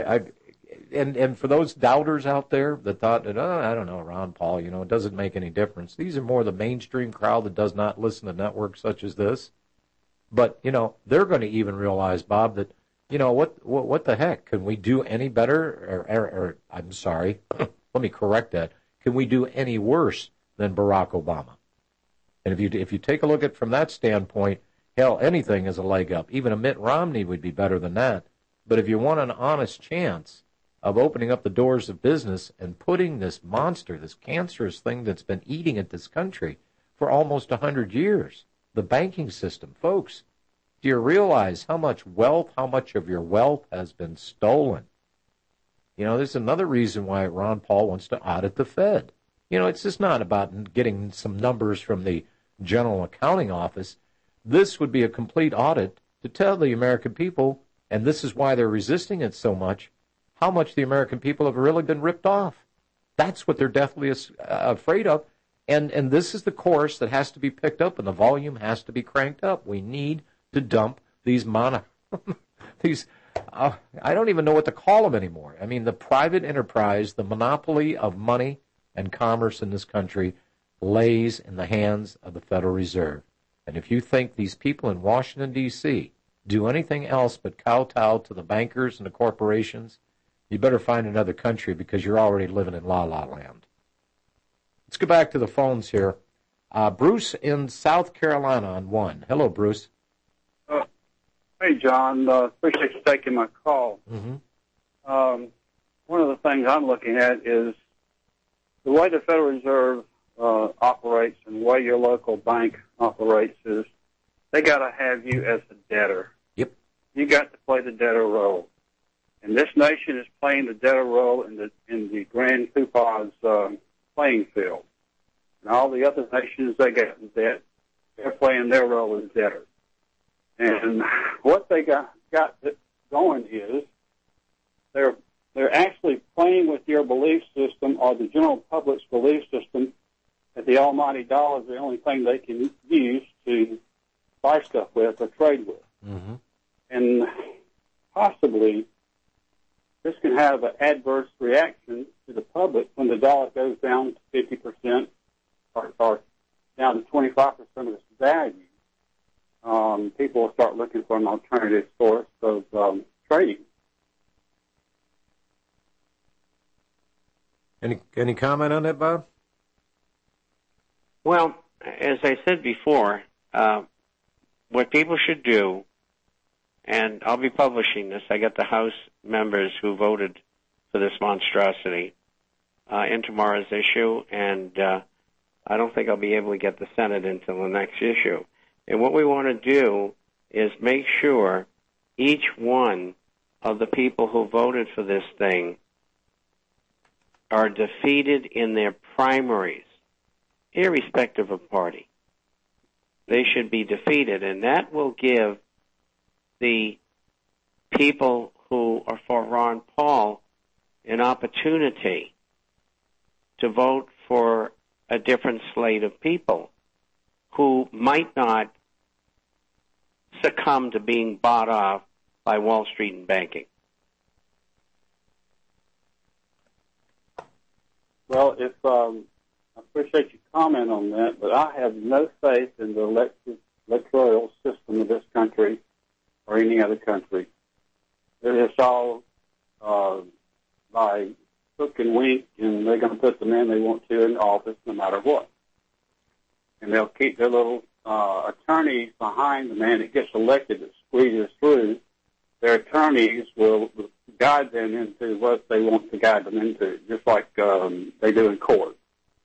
and for those doubters out there that thought that, I don't know, Ron Paul, you know, it doesn't make any difference. These are more the mainstream crowd that does not listen to networks such as this. But, you know, they're going to even realize, Bob, that, you know, what the heck? Can we do any better? Or I'm sorry, let me correct that. Can we do any worse than Barack Obama? And if you take a look at it from that standpoint, hell, anything is a leg up. Even a Mitt Romney would be better than that. But if you want an honest chance of opening up the doors of business and putting this monster, this cancerous thing that's been eating at this country for almost 100 years, the banking system, folks, do you realize how much of your wealth has been stolen? You know, there's another reason why Ron Paul wants to audit the Fed. You know, it's just not about getting some numbers from the General Accounting Office. This would be a complete audit to tell the American people, and this is why they're resisting it so much, how much the American people have really been ripped off. That's what they're deathly afraid of. And this is the course that has to be picked up, and the volume has to be cranked up. We need to dump these I don't even know what to call them anymore. I mean, the private enterprise, the monopoly of money and commerce in this country lays in the hands of the Federal Reserve. And if you think these people in Washington, D.C. do anything else but kowtow to the bankers and the corporations, you better find another country, because you're already living in la-la land. Let's go back to the phones here. Bruce in South Carolina on one. Hello, Bruce. Hey, John. Appreciate you taking my call. Mm-hmm. One of the things I'm looking at is the way the Federal Reserve operates and the way your local bank operates is they got to have you as a debtor. Yep. You got to play the debtor role. And this nation is playing the debtor role in the Grand Coupon's playing field. And all the other nations, they got in debt. They're playing their role as debtors. And what they got going is they're actually playing with your belief system, or the general public's belief system, that the almighty dollar is the only thing they can use to buy stuff with or trade with. Mm-hmm. And possibly this can have an adverse reaction to the public when the dollar goes down to 50% or down to 25% of its value. people will start looking for an alternative source of trading. Any comment on that, Bob? Well, as I said before, what people should do, and I'll be publishing this, I got the House members who voted for this monstrosity in tomorrow's issue, and I don't think I'll be able to get the Senate until the next issue. And what we want to do is make sure each one of the people who voted for this thing are defeated in their primaries, irrespective of party. They should be defeated, and that will give the people who are for Ron Paul an opportunity to vote for a different slate of people who might not succumb to being bought off by Wall Street and banking. Well, I appreciate your comment on that, but I have no faith in the electoral system of this country or any other country. It's all by hook and wink, and they're going to put the man they want to in office no matter what. And they'll keep their little attorneys behind the man that gets elected that squeezes through. Their attorneys will guide them into what they want to guide them into, just like they do in court.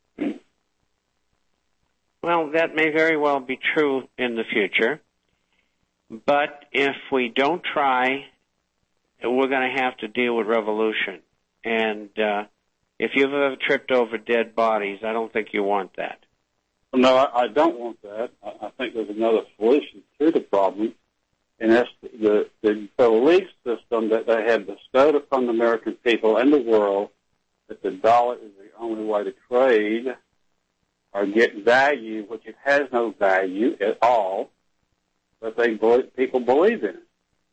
Well, that may very well be true in the future, but if we don't try, we're going to have to deal with revolution. And if you've ever tripped over dead bodies, I don't think you want that. No, I don't want that. I think there's another solution to the problem, and that's the belief system that they have bestowed upon the American people and the world that the dollar is the only way to trade or get value, which it has no value at all, but people believe in it.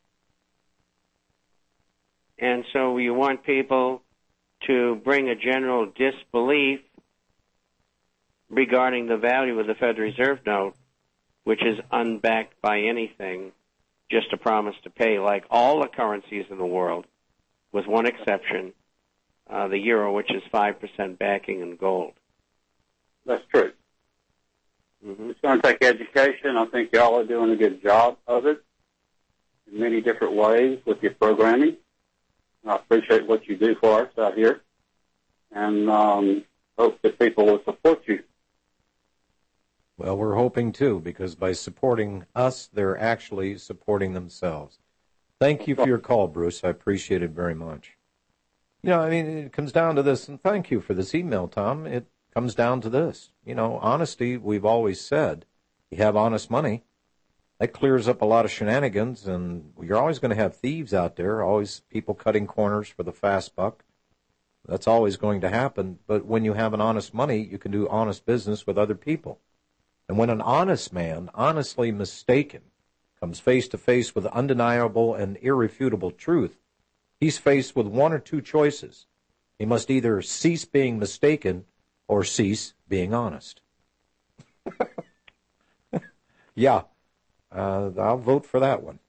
And so you want people to bring a general disbelief regarding the value of the Federal Reserve note, which is unbacked by anything, just a promise to pay, like all the currencies in the world, with one exception, the euro, which is 5% backing in gold. That's true. Mm-hmm. It's going to take education. I think y'all are doing a good job of it in many different ways with your programming. I appreciate what you do for us out here, and hope that people will support you. Well, we're hoping too, because by supporting us, they're actually supporting themselves. Thank you for your call, Bruce. I appreciate it very much. You know, I mean, it comes down to this, and thank you for this email, Tom. It comes down to this. You know, honesty, we've always said, you have honest money, that clears up a lot of shenanigans, and you're always going to have thieves out there, always people cutting corners for the fast buck. That's always going to happen. But when you have an honest money, you can do honest business with other people. And when an honest man, honestly mistaken, comes face to face with undeniable and irrefutable truth, he's faced with one or two choices. He must either cease being mistaken or cease being honest. Yeah. I'll vote for that one.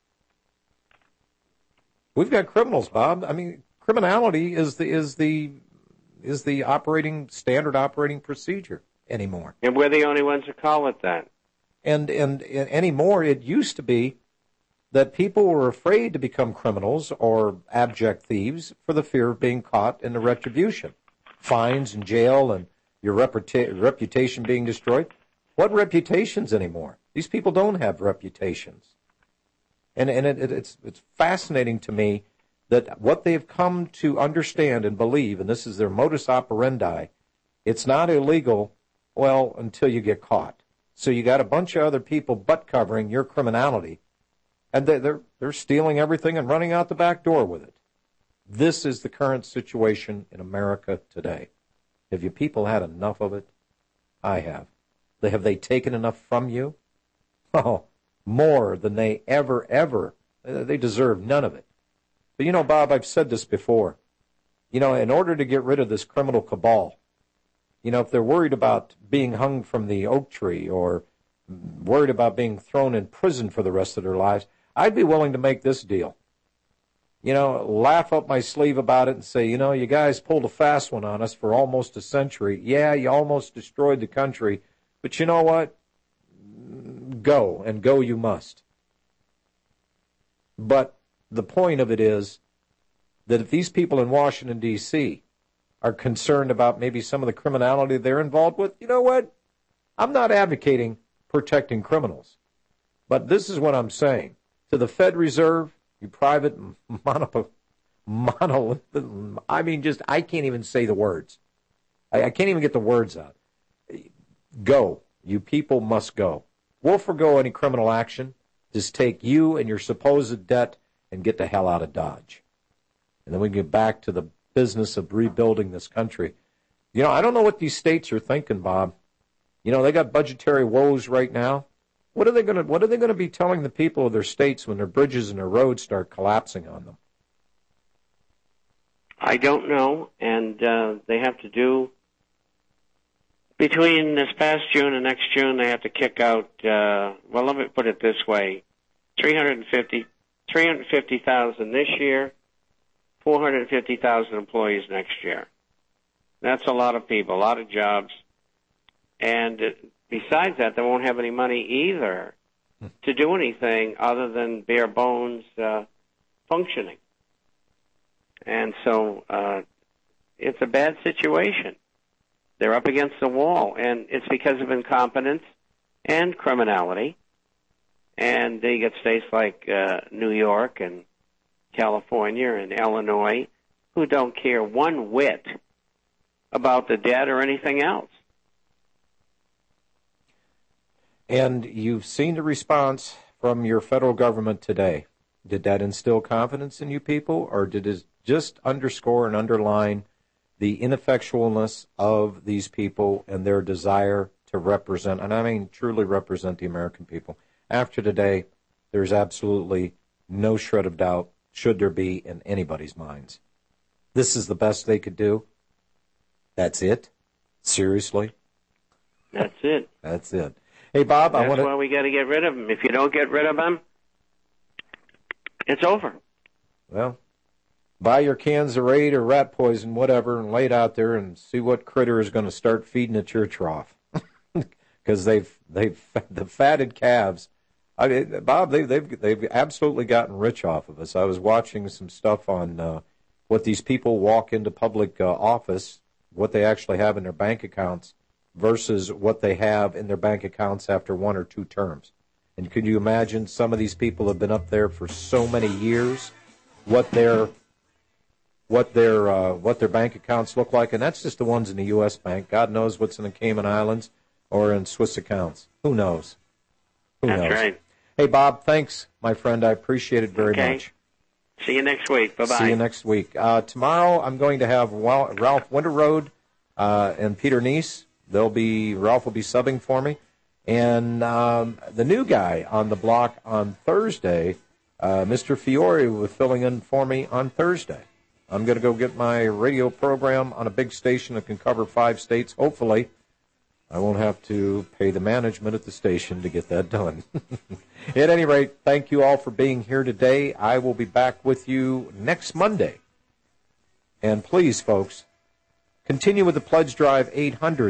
We've got criminals, Bob. I mean, criminality is the standard operating procedure anymore. And we're the only ones who call it that. And anymore, it used to be that people were afraid to become criminals or abject thieves for the fear of being caught in the retribution, fines and jail, and your reputation being destroyed. What reputations anymore? These people don't have reputations. And it's fascinating to me that what they've come to understand and believe, and this is their modus operandi, it's not illegal, well, until you get caught. So you got a bunch of other people butt covering your criminality, and they're stealing everything and running out the back door with it. This is the current situation in America today. Have you people had enough of it? I have. Have they taken enough from you? Oh, more than they ever. They deserve none of it. But you know, Bob, I've said this before. You know, in order to get rid of this criminal cabal, you know, if they're worried about being hung from the oak tree or worried about being thrown in prison for the rest of their lives, I'd be willing to make this deal. Laugh up my sleeve about it and say, you guys pulled a fast one on us for almost a century. Yeah, you almost destroyed the country, but you know what? Go, and go you must. But the point of it is that if these people in Washington, D.C. are concerned about maybe some of the criminality they're involved with, you know what? I'm not advocating protecting criminals. But this is what I'm saying. To the Fed Reserve, you private monolith, I can't even say the words. I can't even get the words out. Go. You people must go. We'll forgo any criminal action. Just take you and your supposed debt and get the hell out of Dodge. And then we can get back to the business of rebuilding this country. I don't know what these states are thinking, Bob. They got budgetary woes right now. What are they going to be telling the people of their states when their bridges and their roads start collapsing on them? I don't know, and they have to do, between this past June and next June, they have to kick out, let me put it this way, 350,000 this year, 450,000 employees next year. That's a lot of people, a lot of jobs. And besides that, they won't have any money either to do anything other than bare bones functioning. And so it's a bad situation. They're up against the wall, and it's because of incompetence and criminality. And they get states like New York and California and Illinois who don't care one whit about the debt or anything else. And you've seen the response from your federal government today. Did that instill confidence in you people, or did it just underscore and underline the ineffectualness of these people and their desire to represent, and I mean truly represent, the American people? After today, there's absolutely no shred of doubt, should there be, in anybody's minds. This is the best they could do. That's it? Seriously? That's it. That's it. Hey, Bob, That's why we got to get rid of them. If you don't get rid of them, it's over. Well, buy your cans of Raid or rat poison, whatever, and lay it out there and see what critter is going to start feeding at your trough. Because the fatted calves. I mean, Bob, they've absolutely gotten rich off of us. I was watching some stuff on what these people walk into public office, what they actually have in their bank accounts, versus what they have in their bank accounts after 1 or 2 terms. And could you imagine, some of these people have been up there for so many years, what their bank accounts look like? And that's just the ones in the U.S. bank. God knows what's in the Cayman Islands or in Swiss accounts. Who knows? That's right. Hey, Bob, thanks, my friend. I appreciate it very much. See you next week. Bye-bye. See you next week. Tomorrow I'm going to have Ralph Winterroad and Peter Neese. Ralph will be subbing for me. And the new guy on the block on Thursday, Mr. Fiore, will be filling in for me on Thursday. I'm going to go get my radio program on a big station that can cover 5 states. Hopefully, I won't have to pay the management at the station to get that done. At any rate, thank you all for being here today. I will be back with you next Monday. And please, folks, continue with the pledge drive 800.